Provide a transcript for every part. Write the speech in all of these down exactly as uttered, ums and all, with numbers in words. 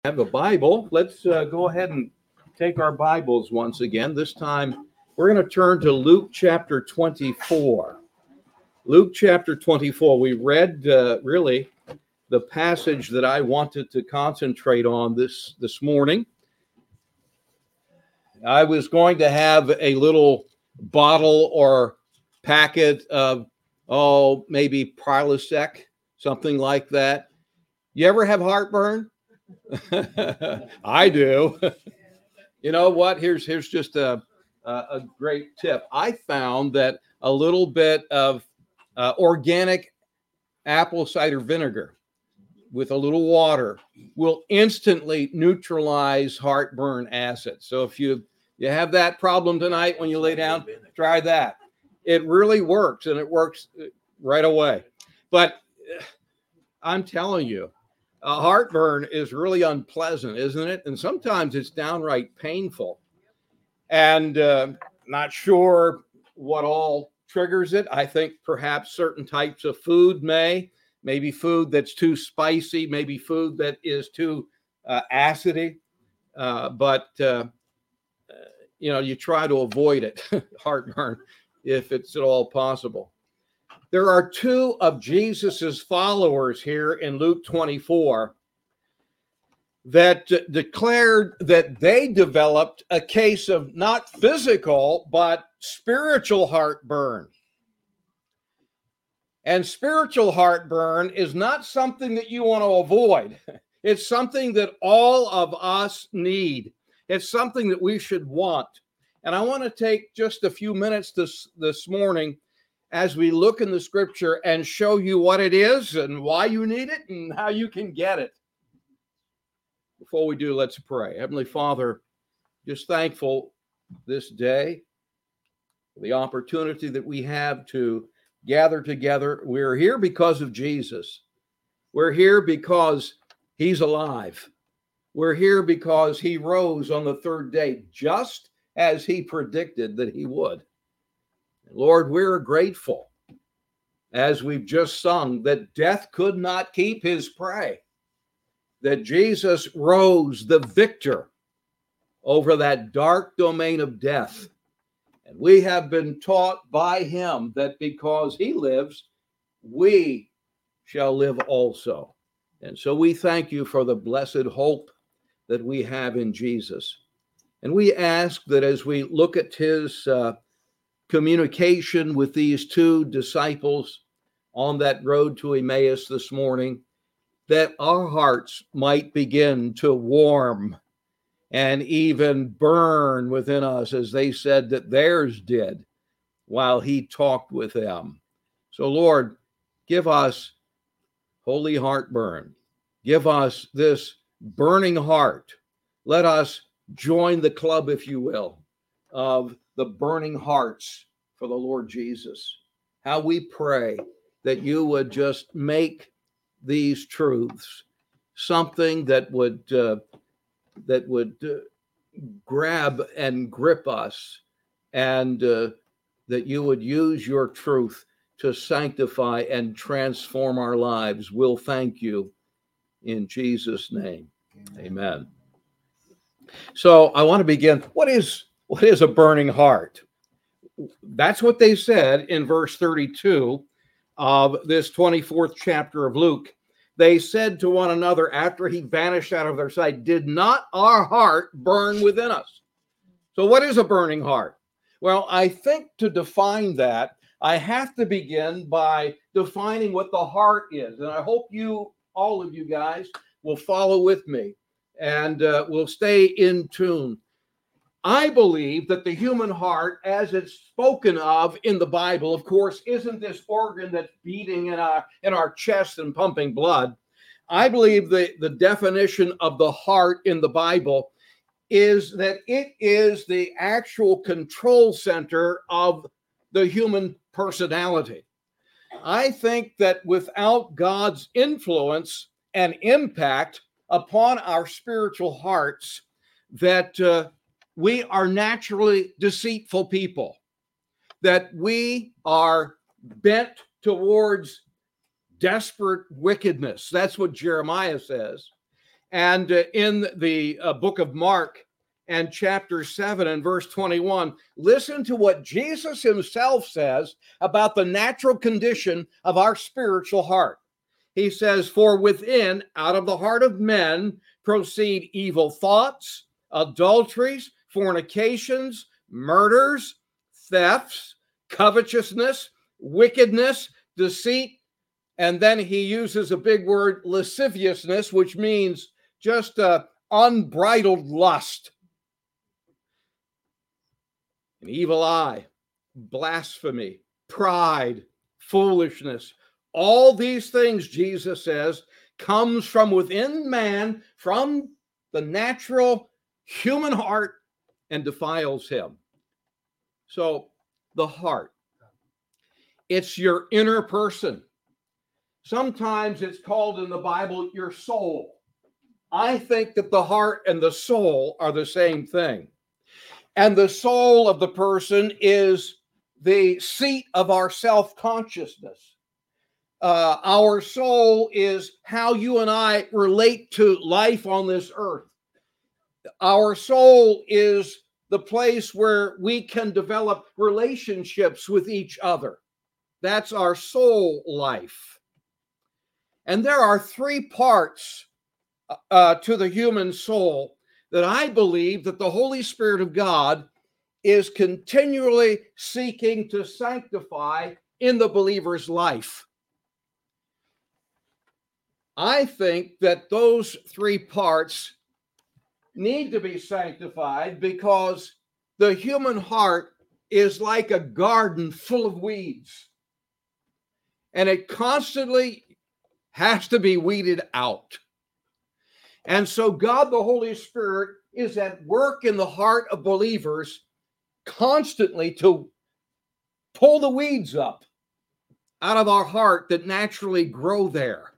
Have a Bible. Let's uh, go ahead and take our Bibles once again. This time we're going to turn to Luke chapter twenty-four. Luke chapter twenty-four. We read uh, really the passage that I wanted to concentrate on this, this morning. I was going to have a little bottle or packet of, oh, maybe Prilosec, something like that. You ever have heartburn? I do. You know what? Here's here's just a a great tip. I found that a little bit of uh, organic apple cider vinegar with a little water will instantly neutralize heartburn acid. So if you you have that problem tonight when you lay down, try that. It really works, and it works right away. But I'm telling you, uh, heartburn is really unpleasant, isn't it? And sometimes it's downright painful. And uh, not sure what all triggers it. I think perhaps certain types of food may, maybe food that's too spicy, maybe food that is too uh, acidy. Uh, but, uh, you know, you try to avoid it, heartburn, if it's at all possible. There are two of Jesus's followers here in Luke twenty-four that d- declared that they developed a case of not physical, but spiritual heartburn. And spiritual heartburn is not something that you want to avoid. It's something that all of us need. It's something that we should want. And I want to take just a few minutes this, this morning as we look in the scripture and show you what it is and why you need it and how you can get it. Before we do, let's pray. Heavenly Father, just thankful this day for the opportunity that we have to gather together. We're here because of Jesus. We're here because he's alive. We're here because he rose on the third day, just as he predicted that he would. Lord, we're grateful, as we've just sung, that death could not keep his prey, that Jesus rose the victor over that dark domain of death. And we have been taught by him that because he lives, we shall live also. And so we thank you for the blessed hope that we have in Jesus. And we ask that as we look at his uh, communication with these two disciples on that road to Emmaus this morning, that our hearts might begin to warm and even burn within us as they said that theirs did while he talked with them. So, Lord, give us holy heartburn. Give us this burning heart. Let us join the club, if you will, of the burning hearts for the Lord Jesus. How we pray that you would just make these truths something that would uh, that would uh, grab and grip us, and uh, that you would use your truth to sanctify and transform our lives. We'll thank you in Jesus' name. Amen. Amen. So I want to begin. What is what is a burning heart? That's what they said in verse thirty-two of this twenty-fourth chapter of Luke. They said to one another after he vanished out of their sight, "Did not our heart burn within us?" So what is a burning heart? Well, I think to define that, I have to begin by defining what the heart is. And I hope you, all of you guys, will follow with me and uh, will stay in tune. I believe that the human heart, as it's spoken of in the Bible, of course, isn't this organ that's beating in our, in our chest and pumping blood. I believe the, the definition of the heart in the Bible is that it is the actual control center of the human personality. I think that without God's influence and impact upon our spiritual hearts, that uh, we are naturally deceitful people, that we are bent towards desperate wickedness. That's what Jeremiah says. And uh, in the uh, book of Mark and chapter seven and verse twenty-one, listen to what Jesus himself says about the natural condition of our spiritual heart. He says, "For within, out of the heart of men, proceed evil thoughts, adulteries, fornications, murders, thefts, covetousness, wickedness, deceit." And then he uses a big word, lasciviousness, which means just uh, unbridled lust, an evil eye, blasphemy, pride, foolishness. All these things, Jesus says, comes from within man, from the natural human heart, and defiles him. So the heart, it's your inner person. Sometimes it's called in the Bible your soul. I think that the heart and the soul are the same thing. And the soul of the person is the seat of our self-consciousness. Uh, our soul is how you and I relate to life on this earth. Our soul is the place where we can develop relationships with each other. That's our soul life. And there are three parts uh, to the human soul that I believe that the Holy Spirit of God is continually seeking to sanctify in the believer's life. I think that those three parts need to be sanctified because the human heart is like a garden full of weeds, and it constantly has to be weeded out. And so God, the Holy Spirit, is at work in the heart of believers constantly to pull the weeds up out of our heart that naturally grow there.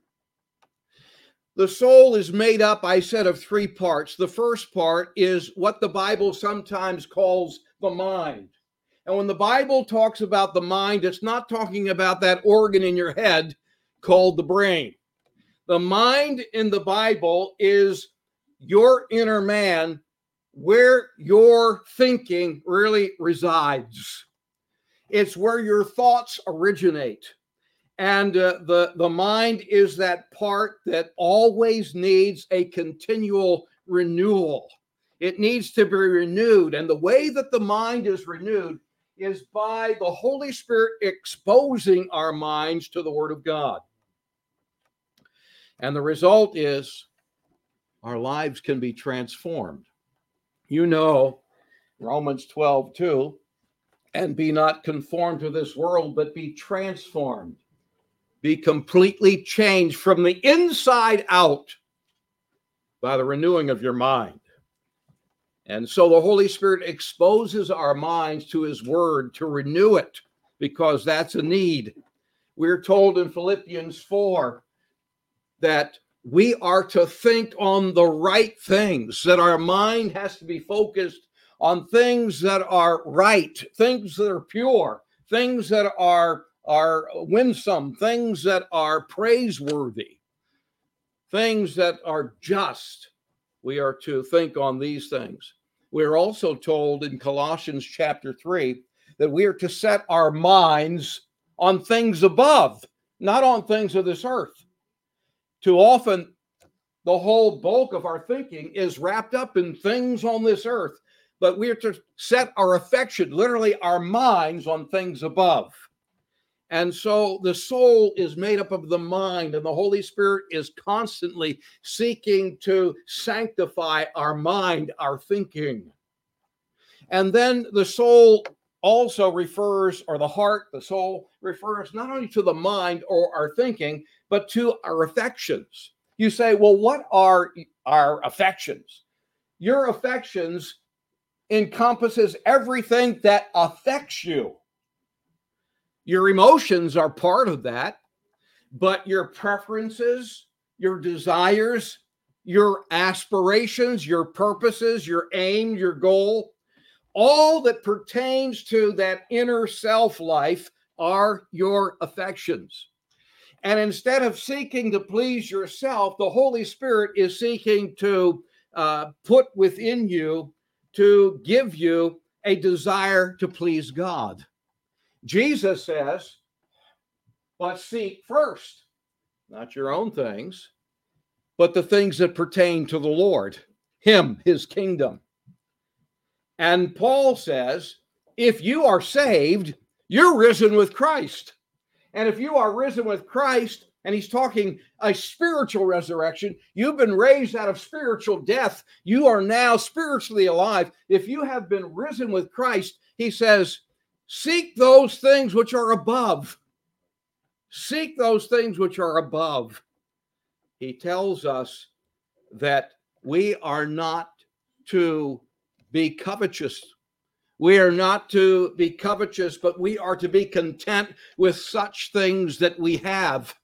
The soul is made up, I said, of three parts. The first part is what the Bible sometimes calls the mind. And when the Bible talks about the mind, it's not talking about that organ in your head called the brain. The mind in the Bible is your inner man, where your thinking really resides. It's where your thoughts originate. And uh, the, the mind is that part that always needs a continual renewal. It needs to be renewed. And the way that the mind is renewed is by the Holy Spirit exposing our minds to the Word of God. And the result is our lives can be transformed. You know, Romans twelve two, and be not conformed to this world, but be transformed. Be completely changed from the inside out by the renewing of your mind. And so the Holy Spirit exposes our minds to his word to renew it, because that's a need. We're told in Philippians four that we are to think on the right things, that our mind has to be focused on things that are right, things that are pure, things that are, are winsome, things that are praiseworthy, things that are just. We are to think on these things. We're also told in Colossians chapter three that we are to set our minds on things above, not on things of this earth. Too often, the whole bulk of our thinking is wrapped up in things on this earth, but we are to set our affection, literally our minds, on things above. And so the soul is made up of the mind, and the Holy Spirit is constantly seeking to sanctify our mind, our thinking. And then the soul also refers, or the heart, the soul refers not only to the mind or our thinking, but to our affections. You say, well, what are our affections? Your affections encompasses everything that affects you. Your emotions are part of that, but your preferences, your desires, your aspirations, your purposes, your aim, your goal, all that pertains to that inner self life are your affections. And instead of seeking to please yourself, the Holy Spirit is seeking to uh, put within you, to give you a desire to please God. Jesus says, but seek first, not your own things, but the things that pertain to the Lord, him, his kingdom. And Paul says, if you are saved, you're risen with Christ. And if you are risen with Christ, and he's talking a spiritual resurrection, you've been raised out of spiritual death. You are now spiritually alive. If you have been risen with Christ, he says, seek those things which are above. Seek those things which are above. He tells us that we are not to be covetous. We are not to be covetous, but we are to be content with such things that we have.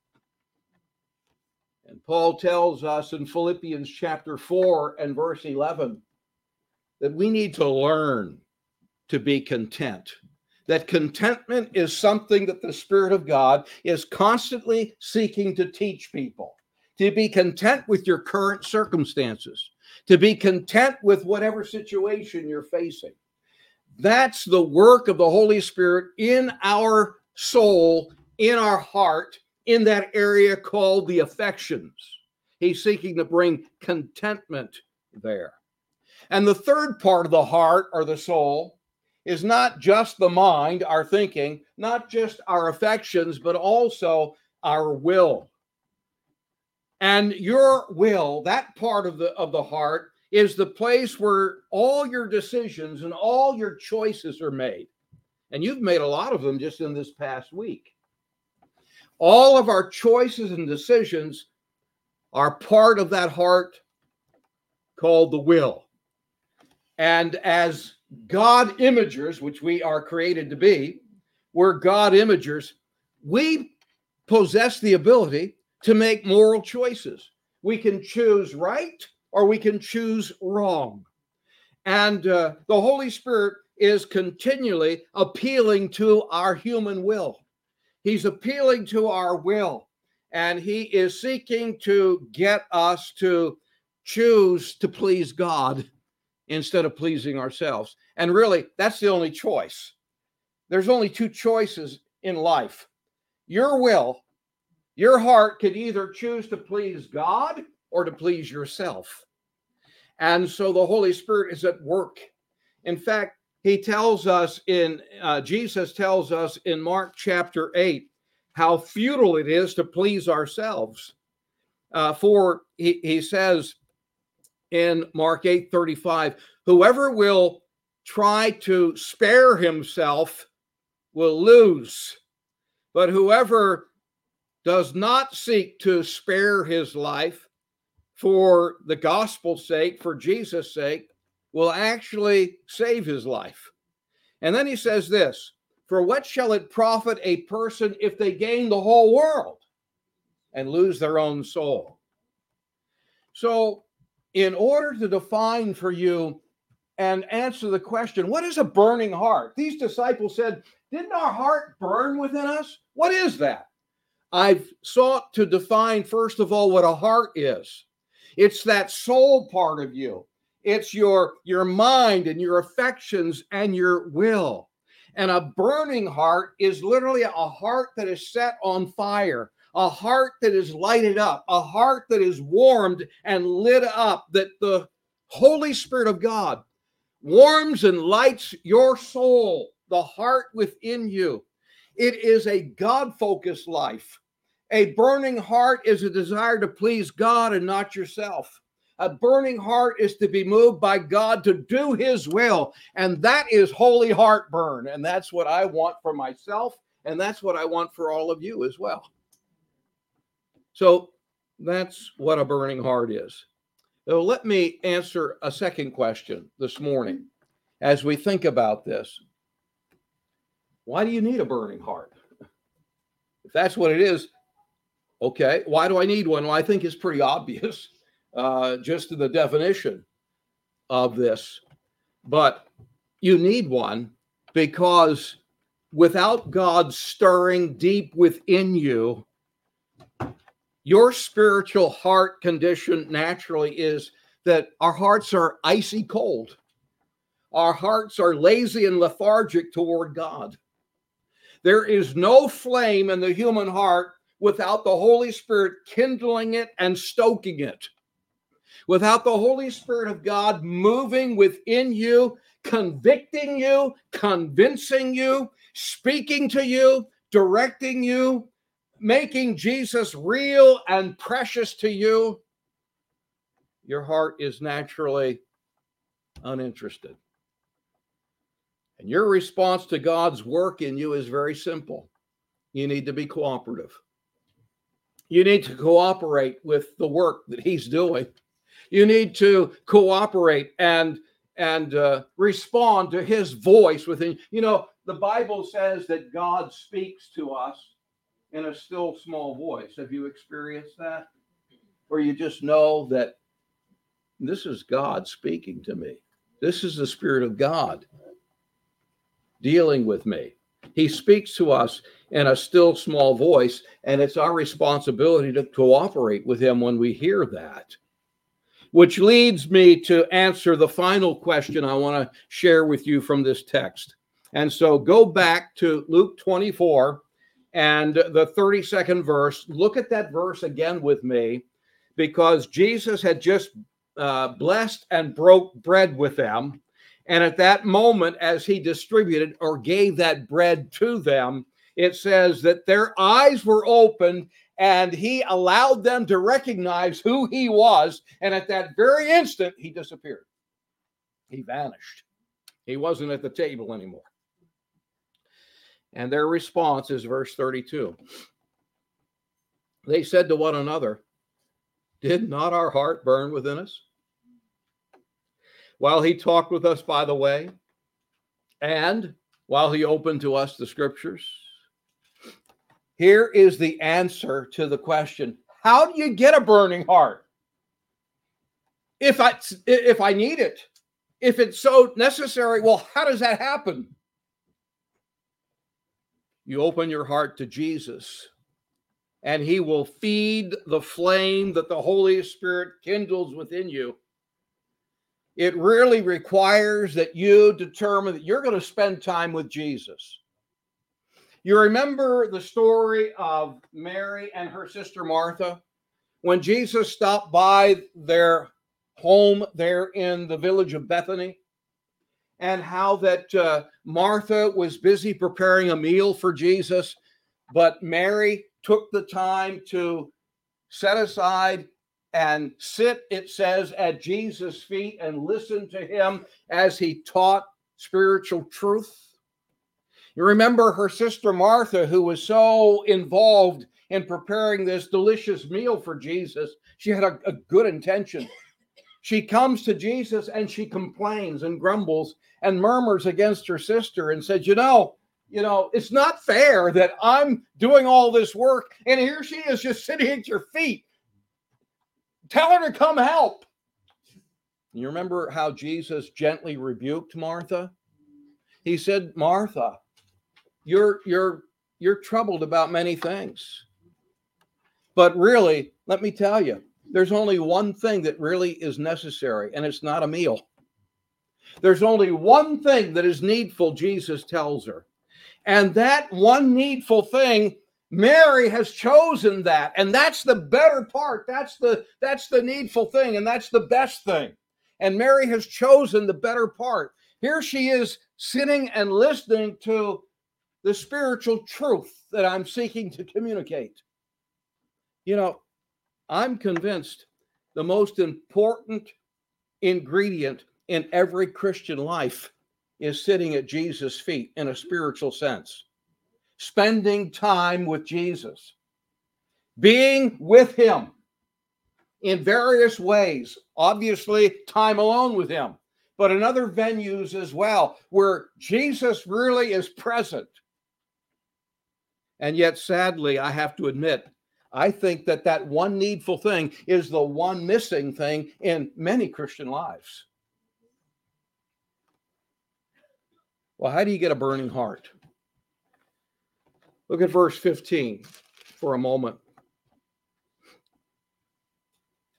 And Paul tells us in Philippians chapter four and verse eleven that we need to learn to be content. That contentment is something that the Spirit of God is constantly seeking to teach people. To be content with your current circumstances. To be content with whatever situation you're facing. That's the work of the Holy Spirit in our soul, in our heart, in that area called the affections. He's seeking to bring contentment there. And the third part of the heart or the soul is not just the mind, our thinking, not just our affections, but also our will. And your will, that part of the of the heart, is the place where all your decisions and all your choices are made. And you've made a lot of them just in this past week. All of our choices and decisions are part of that heart called the will. And as God imagers, which we are created to be, we're God imagers, we possess the ability to make moral choices. We can choose right or we can choose wrong. And uh, the Holy Spirit is continually appealing to our human will. He's appealing to our will, and he is seeking to get us to choose to please God instead of pleasing ourselves. And really, that's the only choice. There's only two choices in life. Your will, your heart can either choose to please God or to please yourself. And so the Holy Spirit is at work. In fact, he tells us in, uh, Jesus tells us in Mark chapter eight, how futile it is to please ourselves. Uh, for he, he says in Mark eight thirty-five, whoever will try to spare himself will lose, but whoever does not seek to spare his life for the gospel's sake, for Jesus' sake, will actually save his life. And then he says this, for what shall it profit a person if they gain the whole world and lose their own soul? So in order to define for you and answer the question, what is a burning heart? These disciples said, didn't our heart burn within us? What is that? I've sought to define, first of all, what a heart is. It's that soul part of you. It's your, your mind and your affections and your will. And a burning heart is literally a heart that is set on fire, a heart that is lighted up, a heart that is warmed and lit up, that the Holy Spirit of God warms and lights your soul, the heart within you. It is a God-focused life. A burning heart is a desire to please God and not yourself. A burning heart is to be moved by God to do his will. And that is holy heartburn. And that's what I want for myself. And that's what I want for all of you as well. So that's what a burning heart is. So let me answer a second question this morning as we think about this. Why do you need a burning heart? If that's what it is, okay, why do I need one? Well, I think it's pretty obvious, uh, just in the definition of this. But you need one because without God stirring deep within you Your spiritual heart condition naturally is that our hearts are icy cold. Our hearts are lazy and lethargic toward God. There is no flame in the human heart without the Holy Spirit kindling it and stoking it. Without the Holy Spirit of God moving within you, convicting you, convincing you, speaking to you, directing you, making Jesus real and precious to you, your heart is naturally uninterested. And your response to God's work in you is very simple. You need to be cooperative. You need to cooperate with the work that He's doing. You need to cooperate and, and uh, respond to His voice within. You know, the Bible says that God speaks to us in a still small voice. Have you experienced that? Or you just know that this is God speaking to me. This is the Spirit of God dealing with me. He speaks to us in a still small voice, and it's our responsibility to cooperate with Him when we hear that. Which leads me to answer the final question I want to share with you from this text. And so go back to Luke twenty-four and the thirty-second verse. Look at that verse again with me, because Jesus had just uh, blessed and broke bread with them. And at that moment, as He distributed or gave that bread to them, it says that their eyes were opened and He allowed them to recognize who He was. And at that very instant, He disappeared. He vanished. He wasn't at the table anymore. And their response is verse thirty-two. They said to one another, "Did not our heart burn within us while He talked with us by the way, and while He opened to us the Scriptures?" Here is the answer to the question, how do you get a burning heart? If I, if I need it, if it's so necessary, well, how does that happen? You open your heart to Jesus, and He will feed the flame that the Holy Spirit kindles within you. It really requires that you determine that you're going to spend time with Jesus. You remember the story of Mary and her sister Martha? When Jesus stopped by their home there in the village of Bethany, and how that uh, Martha was busy preparing a meal for Jesus, but Mary took the time to set aside and sit, it says, at Jesus' feet and listen to Him as He taught spiritual truth. You remember her sister Martha, who was so involved in preparing this delicious meal for Jesus. She had a, a good intention. She comes to Jesus and she complains and grumbles and murmurs against her sister and says, you know, you know, it's not fair that I'm doing all this work and here she is just sitting at your feet. Tell her to come help. You remember how Jesus gently rebuked Martha? He said, Martha, you're you're you're troubled about many things. But really, let me tell you, there's only one thing that really is necessary, and it's not a meal. There's only one thing that is needful, Jesus tells her. And that one needful thing, Mary has chosen that. And that's the better part. That's the, that's the needful thing, and that's the best thing. And Mary has chosen the better part. Here she is sitting and listening to the spiritual truth that I'm seeking to communicate. You know, I'm convinced the most important ingredient in every Christian life is sitting at Jesus' feet in a spiritual sense. Spending time with Jesus. Being with Him in various ways. Obviously, time alone with Him, but in other venues as well, where Jesus really is present. And yet, sadly, I have to admit, I think that that one needful thing is the one missing thing in many Christian lives. Well, how do you get a burning heart? Look at verse fifteen for a moment.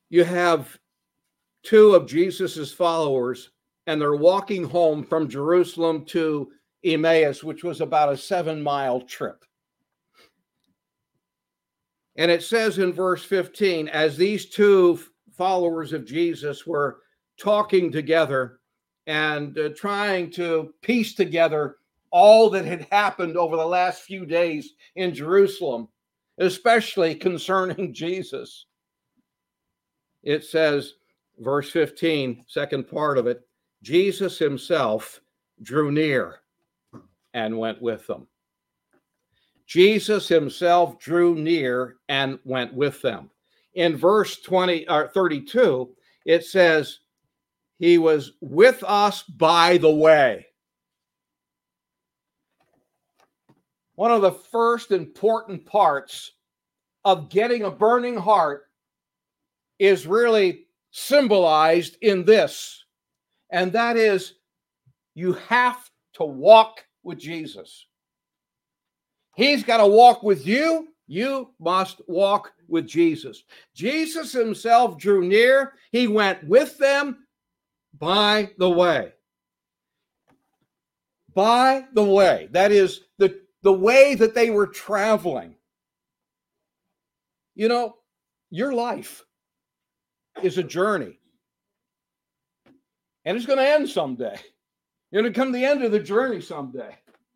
you have two of Jesus's followers, and they're walking home from Jerusalem to Emmaus, which was about a seven-mile trip. And it says in verse fifteen, as these two followers of Jesus were talking together and uh, trying to piece together all that had happened over the last few days in Jerusalem, especially concerning Jesus, it says, verse fifteen, second part of it, Jesus himself drew near and went with them. Jesus himself drew near and went with them. In verse twenty or thirty-two, it says, he was with us by the way. One of the first important parts of getting a burning heart is really symbolized in this, and that is you have to walk with Jesus. He's got to walk with you. You must walk with Jesus. Jesus himself drew near. He went with them by the way. By the way. That is the, the way that they were traveling. You know, your life is a journey. And it's going to end someday. You're going to come to the end of the journey someday.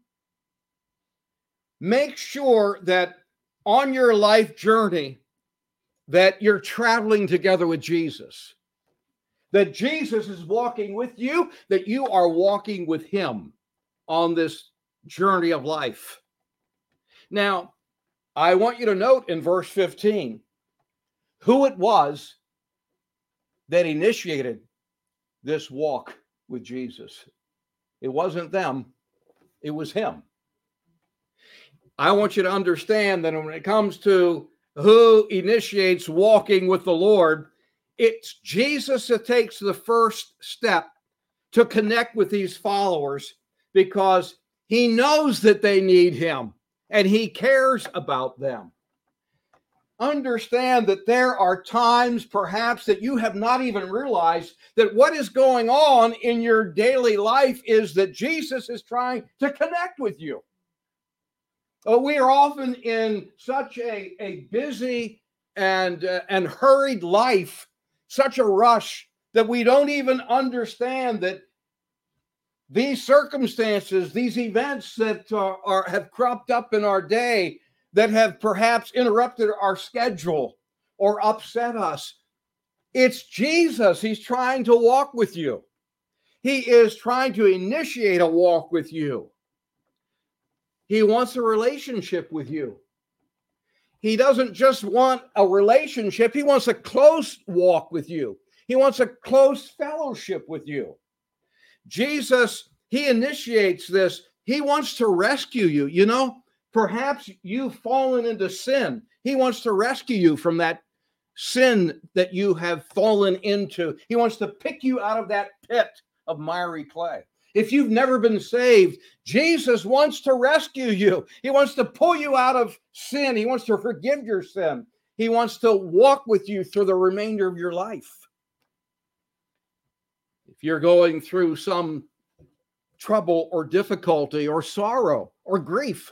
Make sure that on your life journey that you're traveling together with Jesus. That Jesus is walking with you, that you are walking with him on this journey of life. Now, I want you to note in verse fifteen who it was that initiated this walk with Jesus. It wasn't them, it was him. I want you to understand that when it comes to who initiates walking with the Lord, it's Jesus that takes the first step to connect with these followers because he knows that they need him and he cares about them. Understand that there are times perhaps that you have not even realized that what is going on in your daily life is that Jesus is trying to connect with you. Uh, we are often in such a, a busy and, uh, and hurried life, such a rush, that we don't even understand that these circumstances, these events that uh, are, have cropped up in our day that have perhaps interrupted our schedule or upset us, it's Jesus. He's trying to walk with you. He is trying to initiate a walk with you. He wants a relationship with you. He doesn't just want a relationship. He wants a close walk with you. He wants a close fellowship with you. Jesus, he initiates this. He wants to rescue you. You know, perhaps you've fallen into sin. He wants to rescue you from that sin that you have fallen into. He wants to pick you out of that pit of miry clay. If you've never been saved, Jesus wants to rescue you. He wants to pull you out of sin. He wants to forgive your sin. He wants to walk with you through the remainder of your life. If you're going through some trouble or difficulty or sorrow or grief,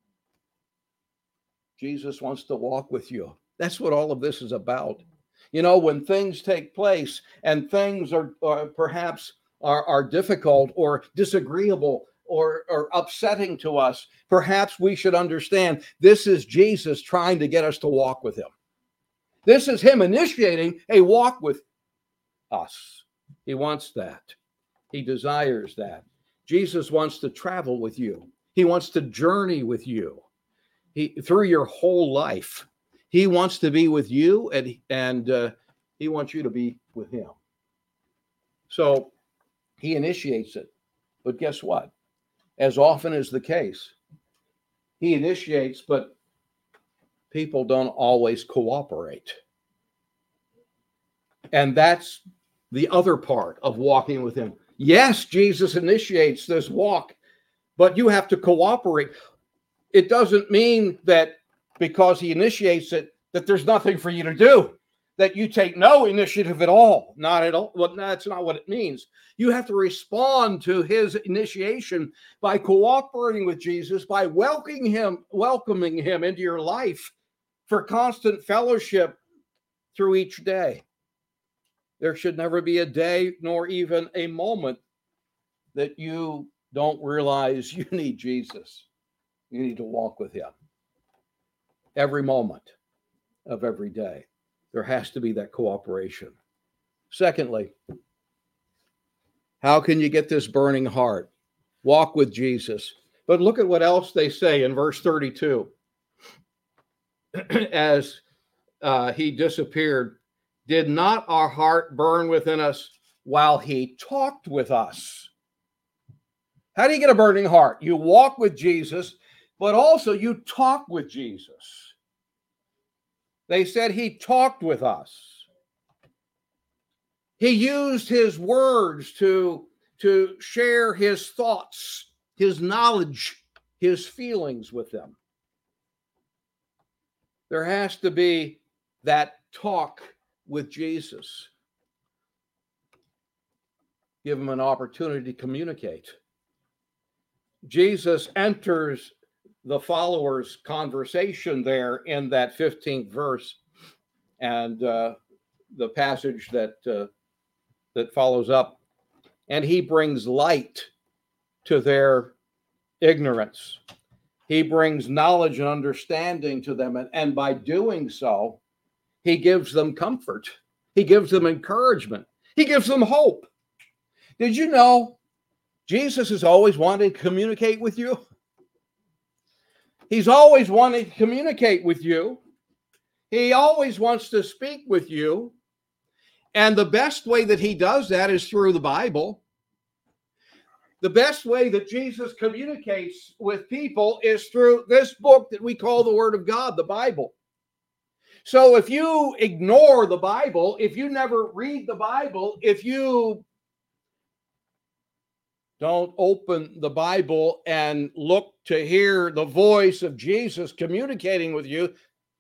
Jesus wants to walk with you. That's what all of this is about. You know, when things take place and things are, are perhaps Are, are difficult or disagreeable or, or upsetting to us, perhaps we should understand this is Jesus trying to get us to walk with him. This is him initiating a walk with us. He wants that. He desires that. Jesus wants to travel with you. He wants to journey with you he, through your whole life. He wants to be with you, and, and uh, he wants you to be with him. So, he initiates it. But guess what? As often is the case, he initiates, but people don't always cooperate. And that's the other part of walking with him. Yes, Jesus initiates this walk, but you have to cooperate. It doesn't mean that because he initiates it, that there's nothing for you to do, that you take no initiative at all. Not at all. Well, that's not what it means. You have to respond to his initiation by cooperating with Jesus, by welcoming him, welcoming him into your life for constant fellowship through each day. There should never be a day nor even a moment that you don't realize you need Jesus. You need to walk with him every moment of every day. There has to be that cooperation. Secondly, how can you get this burning heart? Walk with Jesus. But look at what else they say in verse thirty-two. As uh, he disappeared, did not our heart burn within us while he talked with us? How do you get a burning heart? You walk with Jesus, but also you talk with Jesus. They said he talked with us. He used his words to, to share his thoughts, his knowledge, his feelings with them. There has to be that talk with Jesus. Give him an opportunity to communicate. Jesus enters the followers' conversation there in that fifteenth verse, and uh, the passage that uh, that follows up, and he brings light to their ignorance. He brings knowledge and understanding to them, and, and by doing so, he gives them comfort. He gives them encouragement. He gives them hope. Did you know Jesus has always wanted to communicate with you? He's always wanted to communicate with you. He always wants to speak with you. And the best way that he does that is through the Bible. The best way that Jesus communicates with people is through this book that we call the Word of God, the Bible. So if you ignore the Bible, if you never read the Bible, if you don't open the Bible and look to hear the voice of Jesus communicating with you,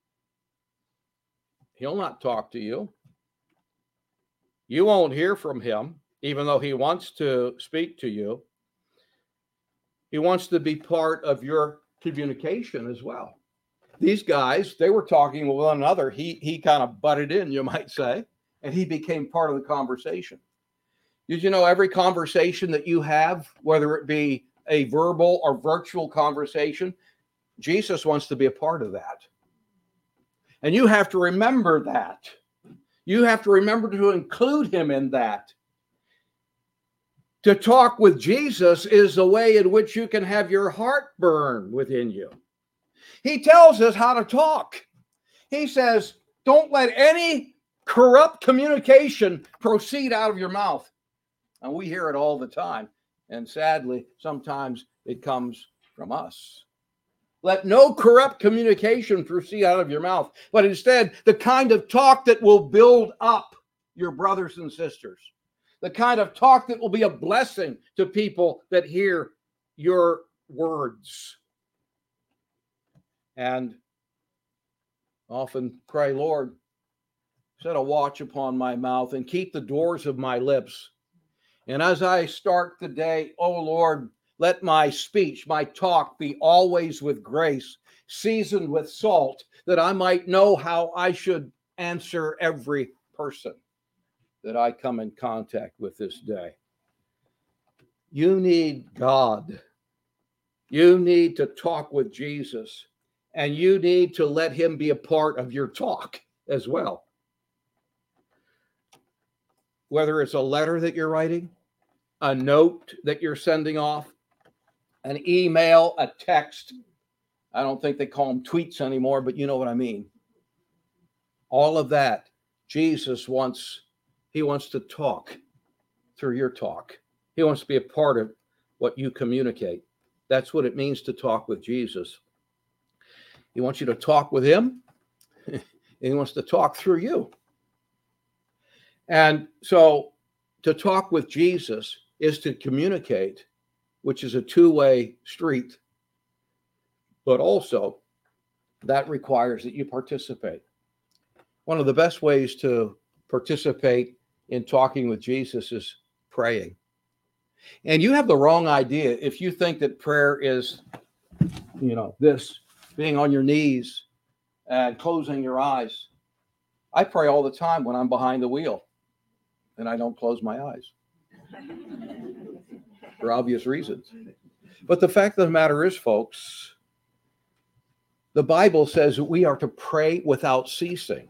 he'll not talk to you. You won't hear from him, even though he wants to speak to you. He wants to be part of your communication as well. These guys, they were talking with one another. He, he kind of butted in, you might say, and he became part of the conversation. Did you know every conversation that you have, whether it be a verbal or virtual conversation, Jesus wants to be a part of that. And you have to remember that. You have to remember to include him in that. To talk with Jesus is the way in which you can have your heart burn within you. He tells us how to talk. He says, don't let any corrupt communication proceed out of your mouth. And we hear it all the time. And sadly, sometimes it comes from us. Let no corrupt communication proceed out of your mouth, but instead the kind of talk that will build up your brothers and sisters. The kind of talk that will be a blessing to people that hear your words. And often pray, Lord, set a watch upon my mouth and keep the doors of my lips. And as I start the day, oh Lord, let my speech, my talk be always with grace, seasoned with salt, that I might know how I should answer every person that I come in contact with this day. You need God. You need to talk with Jesus, and you need to let him be a part of your talk as well. Whether it's a letter that you're writing, a note that you're sending off, an email, a text. I don't think they call them tweets anymore, but you know what I mean. All of that, Jesus wants, he wants to talk through your talk. He wants to be a part of what you communicate. That's what it means to talk with Jesus. He wants you to talk with him, and he wants to talk through you. And so to talk with Jesus is to communicate, which is a two-way street, but also that requires that you participate. One of the best ways to participate in talking with Jesus is praying. And you have the wrong idea if you think that prayer is, you know, this, being on your knees and closing your eyes. I pray all the time when I'm behind the wheel, and I don't close my eyes for obvious reasons. But the fact of the matter is, folks, the Bible says that we are to pray without ceasing.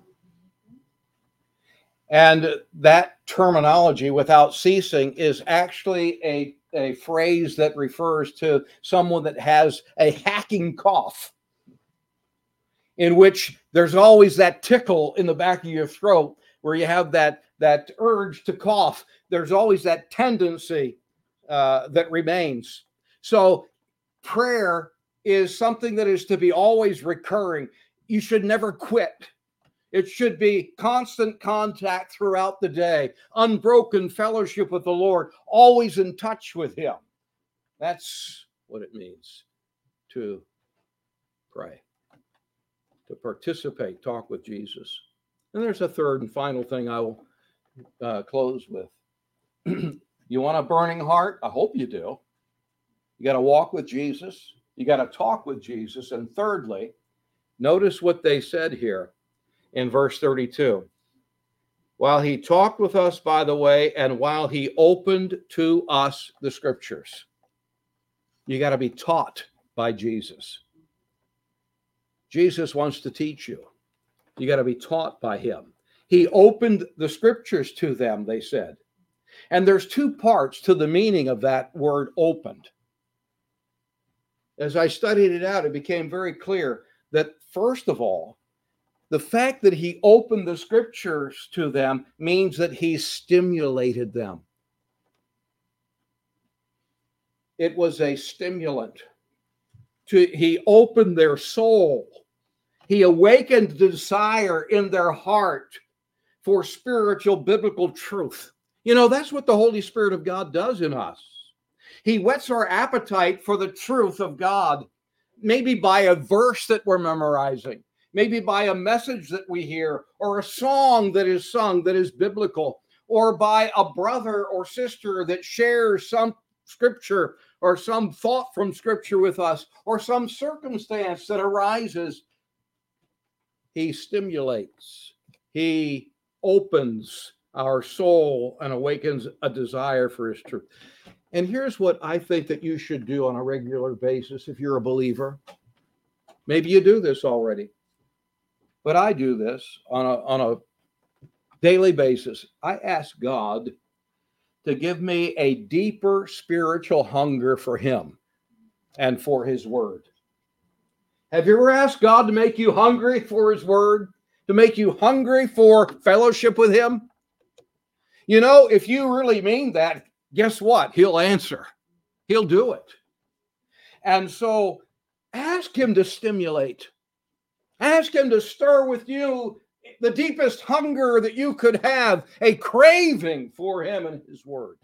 And that terminology, without ceasing, is actually a, a phrase that refers to someone that has a hacking cough, in which there's always that tickle in the back of your throat where you have that, that urge to cough. There's always that tendency uh, that remains. So prayer is something that is to be always recurring. You should never quit. It should be constant contact throughout the day, unbroken fellowship with the Lord, always in touch with Him. That's what it means to pray, to participate, talk with Jesus. And there's a third and final thing I will uh, close with. You want a burning heart? I hope you do. You got to walk with Jesus. You got to talk with Jesus. And thirdly, notice what they said here in verse thirty-two. While he talked with us by the way, and while he opened to us the scriptures. You got to be taught by Jesus. Jesus wants to teach you. You got to be taught by him. He opened the scriptures to them, they said. And there's two parts to the meaning of that word opened. As I studied it out, it became very clear that, first of all, the fact that he opened the scriptures to them means that he stimulated them. It was a stimulant. To, he opened their soul. He awakened desire in their heart for spiritual biblical truth. You know, that's what the Holy Spirit of God does in us. He whets our appetite for the truth of God, maybe by a verse that we're memorizing, maybe by a message that we hear, or a song that is sung that is biblical, or by a brother or sister that shares some scripture or some thought from scripture with us, or some circumstance that arises. He stimulates, he opens our soul and awakens a desire for his truth. And here's what I think that you should do on a regular basis if you're a believer. Maybe you do this already, but I do this on a, on a daily basis. I ask God to give me a deeper spiritual hunger for him and for his word. Have you ever asked God to make you hungry for his word, to make you hungry for fellowship with him? You know, if you really mean that, guess what? He'll answer. He'll do it. And so ask him to stimulate. Ask him to stir with you the deepest hunger that you could have, a craving for him and his word.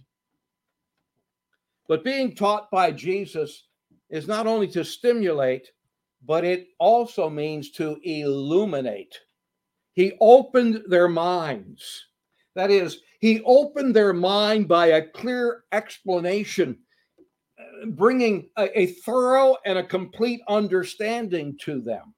But being taught by Jesus is not only to stimulate, but it also means to illuminate. He opened their minds. That is, he opened their mind by a clear explanation, bringing a, a thorough and a complete understanding to them.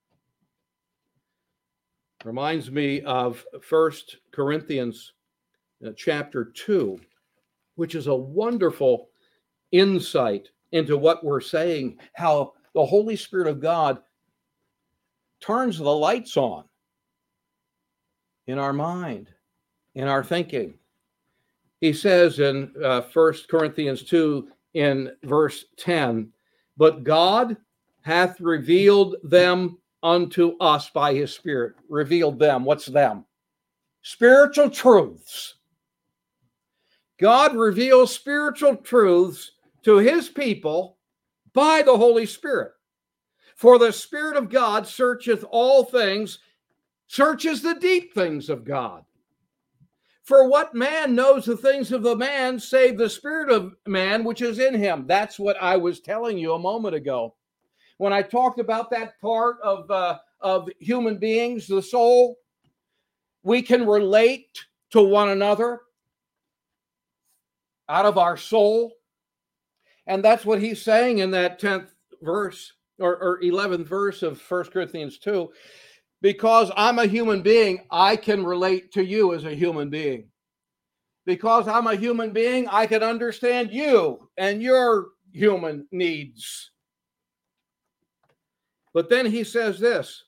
Reminds me of First Corinthians uh, chapter two, which is a wonderful insight into what we're saying, how the Holy Spirit of God turns the lights on in our mind, in our thinking. He says in uh, First Corinthians two in verse ten, but God hath revealed them unto us by his Spirit. Revealed them. What's them? Spiritual truths. God reveals spiritual truths to his people by the Holy Spirit. For the Spirit of God searcheth all things, searches the deep things of God. For what man knows the things of the man, save the spirit of man which is in him? That's what I was telling you a moment ago. When I talked about that part of, uh, of human beings, the soul, We can relate to one another out of our soul. And that's what he's saying in that tenth verse or, or eleventh verse of First Corinthians two. Because I'm a human being, I can relate to you as a human being. Because I'm a human being, I can understand you and your human needs. But then he says this,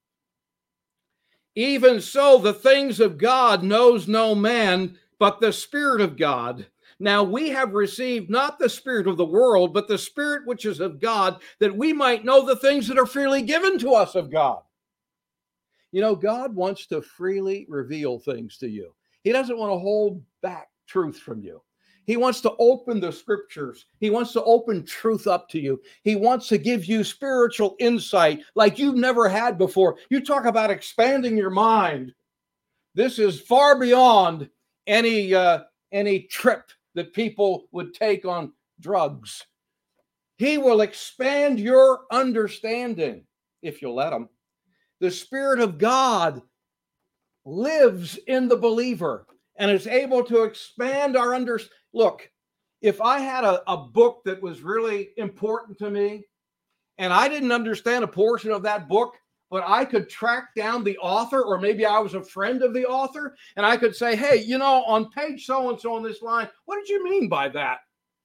even so, the things of God knows no man, but the Spirit of God. Now we have received not the spirit of the world, but the Spirit which is of God, that we might know the things that are freely given to us of God. You know, God wants to freely reveal things to you. He doesn't want to hold back truth from you. He wants to open the scriptures. He wants to open truth up to you. He wants to give you spiritual insight like you've never had before. You talk about expanding your mind. This is far beyond any uh, any trip that people would take on drugs. He will expand your understanding if you'll let him. The Spirit of God lives in the believer and is able to expand our understanding. Look, if I had a, a book that was really important to me and I didn't understand a portion of that book, but I could track down the author, or maybe I was a friend of the author, and I could say, hey, you know, on page so-and-so on this line, what did you mean by that?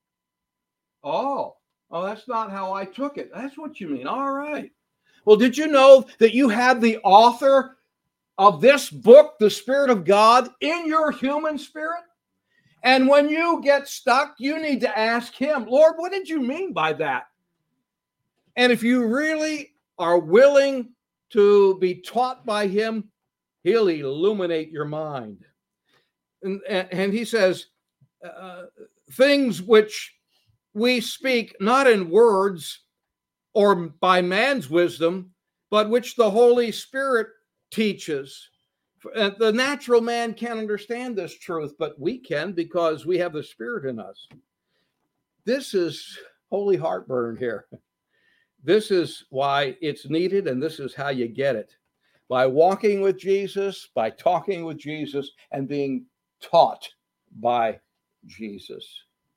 Oh, oh, that's not how I took it. That's what you mean. All right. Well, did you know that you had the author of this book, the Spirit of God, in your human spirit? And when you get stuck, you need to ask him, Lord, what did you mean by that? And if you really are willing to be taught by him, he'll illuminate your mind. And, and he says, uh, things which we speak not in words or by man's wisdom, but which the Holy Spirit teaches. The natural man can't understand this truth, but we can because we have the Spirit in us. This is holy heartburn here. This is why it's needed, and this is how you get it. By walking with Jesus, by talking with Jesus, and being taught by Jesus.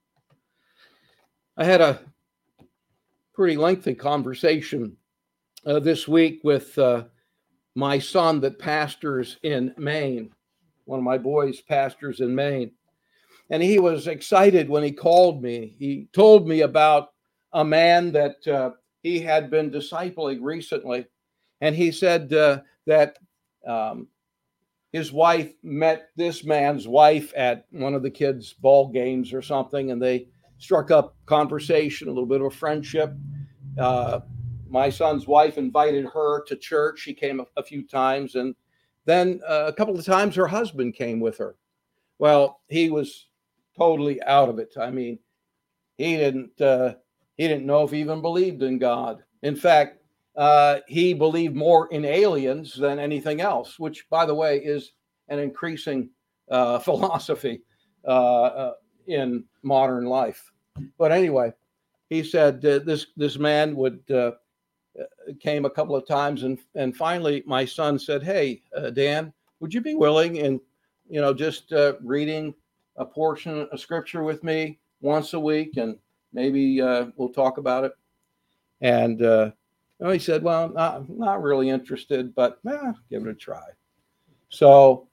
I had a pretty lengthy conversation uh, this week with uh, my son that pastors in Maine. One of my boys pastors in Maine. And he was excited when he called me. He told me about a man that uh, he had been discipling recently. And he said uh, that um, his wife met this man's wife at one of the kids' ball games or something. And they struck up conversation, a little bit of a friendship. Uh, my son's wife invited her to church. She came a, a few times. And then uh, a couple of times her husband came with her. Well, he was totally out of it. I mean, he didn't uh, he didn't know if he even believed in God. In fact, uh, he believed more in aliens than anything else, which, by the way, is an increasing uh, philosophy uh, uh, in modern life. But anyway, he said uh, this this man would uh, came a couple of times, and and finally, my son said, "Hey, uh, Dan, would you be willing and you know just uh, reading a portion of scripture with me once a week, and maybe uh, we'll talk about it?" And uh, you know, he said, "Well, not not really interested, but eh, give it a try." So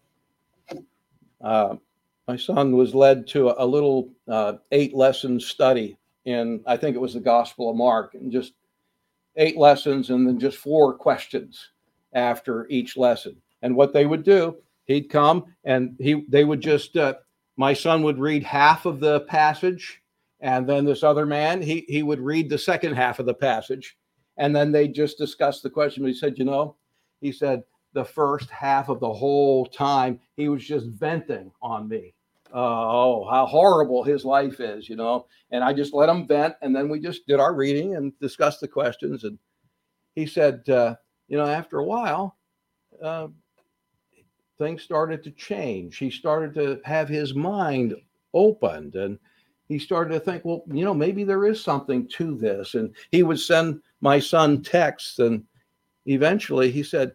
uh, my son was led to a, a little uh, eight lesson study in, I think it was the Gospel of Mark, and just eight lessons and then just four questions after each lesson. And what they would do, he'd come and he they would just uh, my son would read half of the passage, and then this other man he he would read the second half of the passage, and then they just discuss the question. He said, you know, he said the first half of the whole time he was just venting on me. Uh, oh, how horrible his life is, you know. And I just let him vent, and then we just did our reading and discussed the questions. And he said, uh, you know, after a while, uh, things started to change. He started to have his mind opened, and he started to think, well, you know, maybe there is something to this. And he would send my son texts, and eventually he said,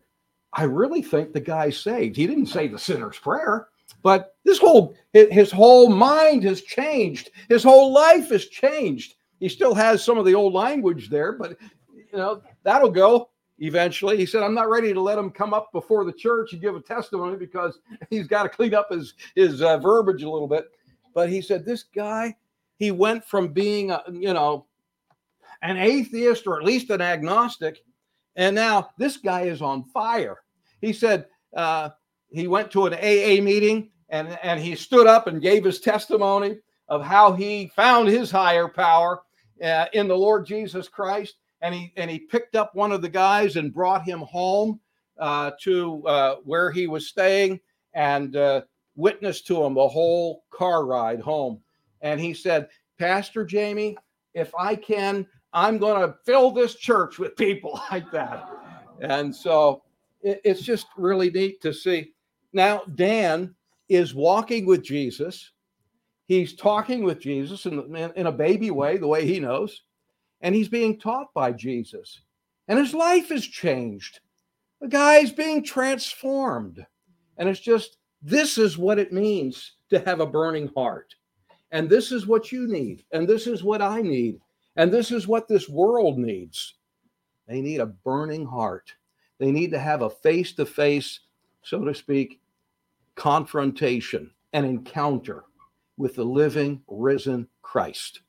I really think the guy's saved. He didn't say the sinner's prayer, but this whole his whole mind has changed. His whole life has changed. He still has some of the old language there, but you know, that'll go eventually. He said, I'm not ready to let him come up before the church and give a testimony because he's got to clean up his, his uh, verbiage a little bit. But he said, this guy, he went from being, a, you know, an atheist or at least an agnostic, and now this guy is on fire. He said uh, he went to an A A meeting and, and he stood up and gave his testimony of how he found his higher power uh, in the Lord Jesus Christ. And he and he picked up one of the guys and brought him home uh, to uh, where he was staying and uh, witnessed to him the whole car ride home. And he said, Pastor Jamie, if I can, I'm going to fill this church with people like that. And so it, it's just really neat to see. Now, Dan is walking with Jesus. He's talking with Jesus in, in, in a baby way, the way he knows. And he's being taught by Jesus. And his life has changed. The guy's being transformed. And it's just, this is what it means to have a burning heart. And this is what you need. And this is what I need. And this is what this world needs. They need a burning heart. They need to have a face-to-face, so to speak, confrontation, an encounter with the living, risen Christ.